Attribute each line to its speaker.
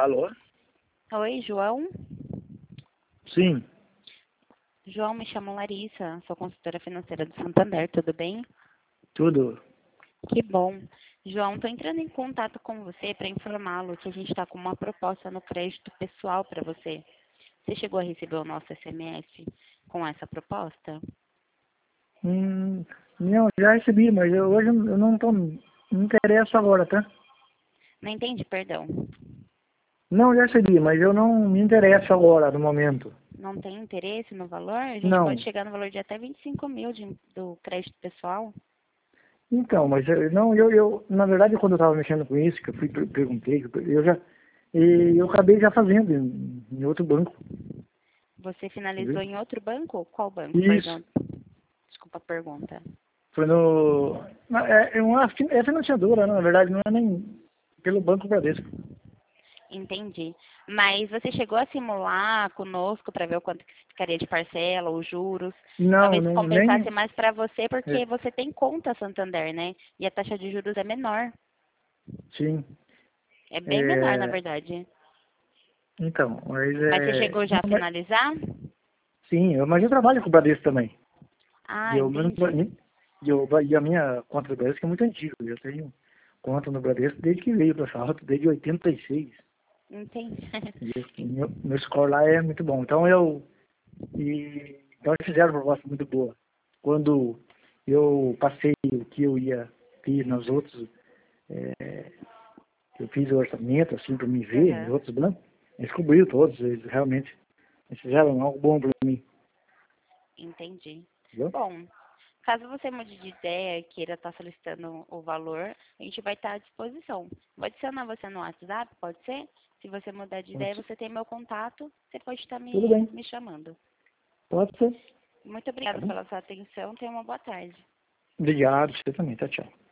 Speaker 1: Alô?
Speaker 2: Oi, João.
Speaker 1: Sim,
Speaker 2: João, me chamo Larissa, sou consultora financeira do Santander, tudo bem?
Speaker 1: tudo.
Speaker 2: Que bom. João, estou entrando em contato com você para informá-lo que a gente está com uma proposta no crédito pessoal para você. Você chegou a receber o nosso SMS com essa proposta?
Speaker 1: Não, já recebi, mas hoje eu não interesso agora, tá?
Speaker 2: Não entendi, perdão.
Speaker 1: Não, já recebi, mas eu não me interesso agora, no momento.
Speaker 2: Não tem interesse no valor? A gente pode
Speaker 1: Não.
Speaker 2: chegar no valor de até 25 mil do crédito pessoal.
Speaker 1: Então, mas não, na verdade, quando eu estava mexendo com isso, que eu fui perguntei, eu acabei já fazendo em outro banco.
Speaker 2: Você finalizou
Speaker 1: Entendeu?
Speaker 2: em outro banco? Qual banco,
Speaker 1: Isso.
Speaker 2: perdão? Desculpa a pergunta.
Speaker 1: Foi no. É financiadora, né? Na verdade, não é nem pelo Banco Bradesco.
Speaker 2: Entendi. Mas você chegou a simular conosco para ver o quanto que ficaria de parcela, os juros?
Speaker 1: Não,
Speaker 2: Talvez
Speaker 1: não,
Speaker 2: compensasse
Speaker 1: nem.
Speaker 2: mais para você
Speaker 1: É,
Speaker 2: porque você tem conta Santander, né? E a taxa de juros é menor.
Speaker 1: sim.
Speaker 2: É bem menor, na
Speaker 1: É,
Speaker 2: verdade.
Speaker 1: então, mas
Speaker 2: Mas você chegou já
Speaker 1: não,
Speaker 2: a finalizar?
Speaker 1: sim, mas eu trabalho com o Bradesco também. E,
Speaker 2: Ah,
Speaker 1: eu,
Speaker 2: entendi.
Speaker 1: e a minha conta do Bradesco é muito antiga. Eu tenho conta no Bradesco desde que veio para Salto, desde 86.
Speaker 2: Entendi.
Speaker 1: E meu score lá é muito bom. Então eles fizeram uma proposta muito boa. Quando eu passei o que eu ia ter nos outros, é, eu fiz o orçamento, assim, para me ver, nos
Speaker 2: Aham.
Speaker 1: outros bancos, eles cobriram todos, eles fizeram algo bom para mim,
Speaker 2: Entendi.
Speaker 1: entendeu?
Speaker 2: Bom, caso você mude de ideia e queira estar solicitando o valor, a gente vai estar à disposição. Vou adicionar você no WhatsApp, pode ser? Se você mudar de ideia, você tem meu contato, você pode estar
Speaker 1: Tudo
Speaker 2: me,
Speaker 1: bem,
Speaker 2: me chamando.
Speaker 1: pode ser,
Speaker 2: Muito
Speaker 1: tá
Speaker 2: obrigada
Speaker 1: bom?
Speaker 2: pela sua atenção, tenha uma boa tarde.
Speaker 1: Obrigado, você também, tchau, tchau.